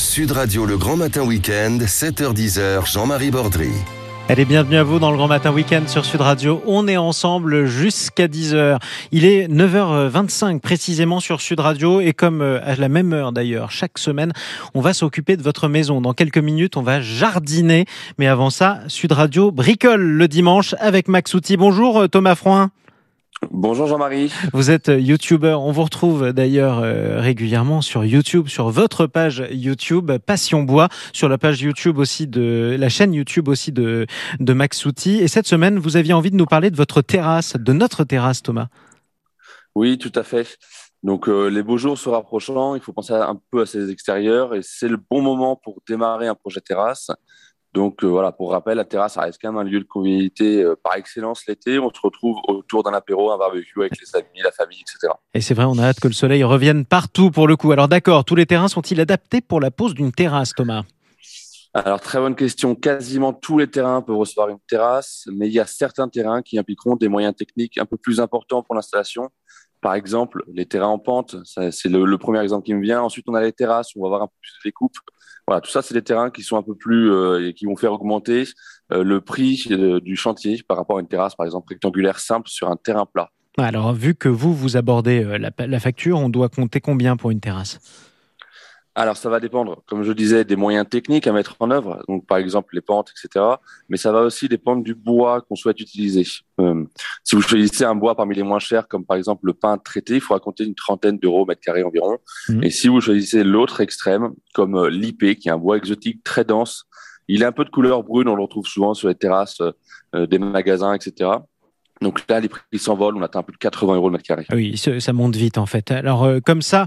Sud Radio, le Grand Matin Week-end, 7h-10h, Jean-Marie Bordry. Allez, bienvenue à vous dans le Grand Matin Week-end sur Sud Radio. On est ensemble jusqu'à 10h. Il est 9h25 précisément sur Sud Radio et comme à la même heure d'ailleurs, chaque semaine, on va s'occuper de votre maison. Dans quelques minutes, on va jardiner. Mais avant ça, Sud Radio bricole le dimanche avec Max Outil. Bonjour Thomas Froin. Bonjour Jean-Marie. Vous êtes youtubeur. On vous retrouve d'ailleurs régulièrement sur YouTube, sur votre page YouTube Passion Bois, sur la page YouTube aussi de la chaîne YouTube aussi de Max Outil. Et cette semaine, vous aviez envie de nous parler de votre terrasse, de notre terrasse, Thomas. Oui, tout à fait. Donc les beaux jours se rapprochant, il faut penser un peu à ces extérieurs et c'est le bon moment pour démarrer un projet terrasse. Donc voilà, pour rappel, la terrasse, ça reste quand même un lieu de convivialité par excellence l'été. On se retrouve autour d'un apéro, un barbecue avec les amis, la famille, etc. Et c'est vrai, on a hâte que le soleil revienne partout pour le coup. Alors d'accord, tous les terrains sont-ils adaptés pour la pose d'une terrasse, Thomas ? Alors très bonne question. Quasiment tous les terrains peuvent recevoir une terrasse, mais il y a certains terrains qui impliqueront des moyens techniques un peu plus importants pour l'installation. Par exemple, les terrains en pente, c'est le premier exemple qui me vient. Ensuite, on a les terrasses où on va avoir un peu plus de découpe. Voilà, tout ça, c'est des terrains qui sont un peu plus et qui vont faire augmenter le prix du chantier par rapport à une terrasse, par exemple, rectangulaire simple sur un terrain plat. Alors, vu que vous abordez la facture, on doit compter combien pour une terrasse ? Alors, ça va dépendre, comme je disais, des moyens techniques à mettre en œuvre, donc par exemple les pentes, etc. Mais ça va aussi dépendre du bois qu'on souhaite utiliser. Si vous choisissez un bois parmi les moins chers, comme par exemple le pin traité, il faudra compter une trentaine d'euros au mètre carré environ. Et si vous choisissez l'autre extrême, comme l'IP, qui est un bois exotique très dense, il a un peu de couleur brune, on le retrouve souvent sur les terrasses des magasins, etc. Donc là, les prix s'envolent, on atteint un peu de 80 euros le mètre carré. Oui, ça monte vite en fait. Alors comme ça,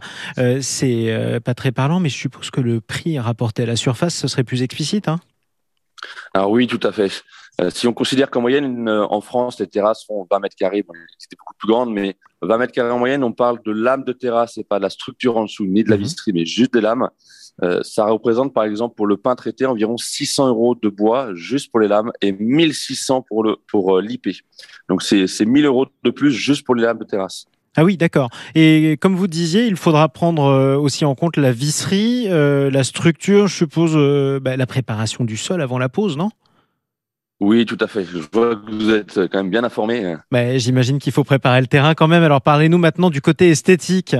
c'est pas très parlant, mais je suppose que le prix rapporté à la surface, ce serait plus explicite, hein ? Alors oui, tout à fait. Si on considère qu'en moyenne, en France, les terrasses font 20 mètres carrés, bon, c'était beaucoup plus grande, mais 20 mètres carrés en moyenne, on parle de lames de terrasse et pas de la structure en dessous, ni de la visserie, mais juste des lames. Ça représente, par exemple, pour le pin traité, environ 600 euros de bois juste pour les lames et 1600 pour l'IP. Donc, c'est 1000 euros de plus juste pour les lames de terrasse. Ah oui, d'accord. Et comme vous disiez, il faudra prendre aussi en compte la visserie, la structure, je suppose, la préparation du sol avant la pose, non ? Oui, tout à fait. Je vois que vous êtes quand même bien informé. J'imagine qu'il faut préparer le terrain quand même. Alors, parlez-nous maintenant du côté esthétique.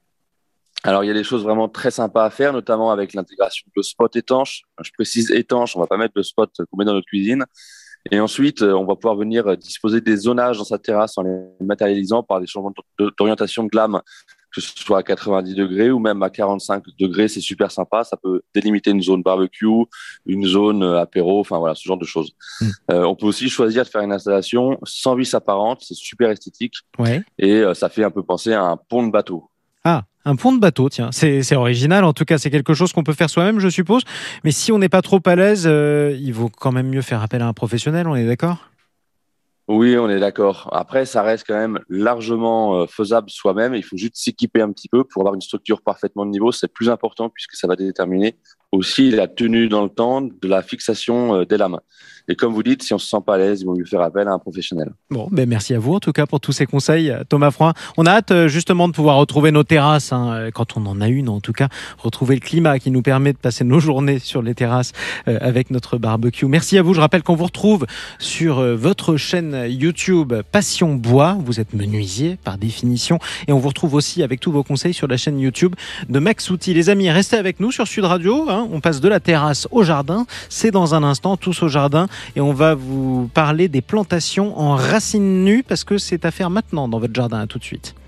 Alors, il y a des choses vraiment très sympas à faire, notamment avec l'intégration de spots étanches. Je précise étanches, on va pas mettre le spot qu'on met dans notre cuisine. Et ensuite, on va pouvoir venir disposer des zonages dans sa terrasse en les matérialisant par des changements d'orientation de lame, que ce soit à 90 degrés ou même à 45 degrés. C'est super sympa. Ça peut délimiter une zone barbecue, une zone apéro, enfin voilà, ce genre de choses. On peut aussi choisir de faire une installation sans vis apparente. C'est super esthétique. Ouais. Et ça fait un peu penser à un pont de bateau. Ah, un pont de bateau, tiens, c'est original. En tout cas, c'est quelque chose qu'on peut faire soi-même, je suppose. Mais si on n'est pas trop à l'aise, il vaut quand même mieux faire appel à un professionnel, on est d'accord ? Oui, on est d'accord. Après, ça reste quand même largement faisable soi-même. Il faut juste s'équiper un petit peu pour avoir une structure parfaitement de niveau. C'est plus important puisque ça va déterminer aussi la tenue dans le temps de la fixation des lames. Et comme vous dites, si on se sent pas à l'aise, il vaut mieux faire appel à un professionnel. Bon, merci à vous en tout cas pour tous ces conseils, Thomas Froin. On a hâte justement de pouvoir retrouver nos terrasses, quand on en a une en tout cas, retrouver le climat qui nous permet de passer nos journées sur les terrasses avec notre barbecue. Merci à vous. Je rappelle qu'on vous retrouve sur votre chaîne YouTube Passion Bois. Vous êtes menuisier par définition et on vous retrouve aussi avec tous vos conseils sur la chaîne YouTube de Max Outil. Les amis, restez avec nous sur Sud Radio. On passe de la terrasse au jardin. C'est dans un instant, tous au jardin. Et on va vous parler des plantations en racines nues parce que c'est à faire maintenant dans votre jardin. À tout de suite.